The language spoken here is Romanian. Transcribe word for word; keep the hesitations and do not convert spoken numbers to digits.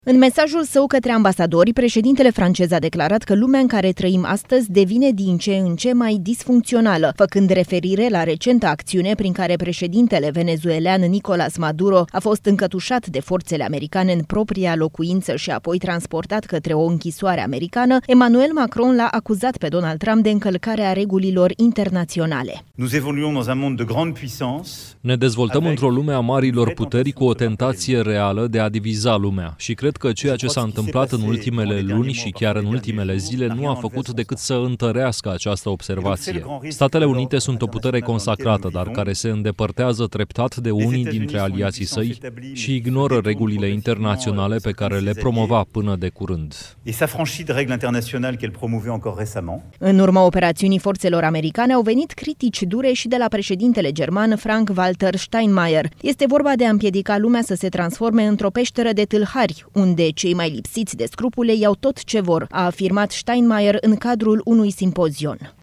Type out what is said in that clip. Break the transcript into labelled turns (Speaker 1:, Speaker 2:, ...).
Speaker 1: În mesajul său către ambasadori, președintele francez a declarat că lumea în care trăim astăzi devine din ce în ce mai disfuncțională, făcând referire la recenta acțiune prin care președintele venezuelan Nicolás Maduro a fost încătușat de forțele americane în propria locuință și apoi transportat către o închisoare americană. Emmanuel Macron l-a acuzat pe Donald Trump de încălcarea regulilor internaționale.
Speaker 2: Ne dezvoltăm într-o lume a marilor puteri cu o tentație reală de a diviza lumea și cred că ceea ce s-a întâmplat în ultimele luni și chiar în ultimele zile nu a făcut decât să întărească această observație. Statele Unite sunt o putere consacrată, dar care se îndepărtează treptat de unii dintre aliații săi și ignoră regulile internaționale pe care le promova până de curând.
Speaker 1: În urma operațiunii forțelor americane au venit critici dure și de la președintele german Frank-Walter Steinmeier. Este vorba de a împiedica lumea să se transforme într-o peșteră de tâlhari, unde cei mai lipsiți de scrupule iau tot ce vor, a afirmat Steinmeier în cadrul unui simpozion.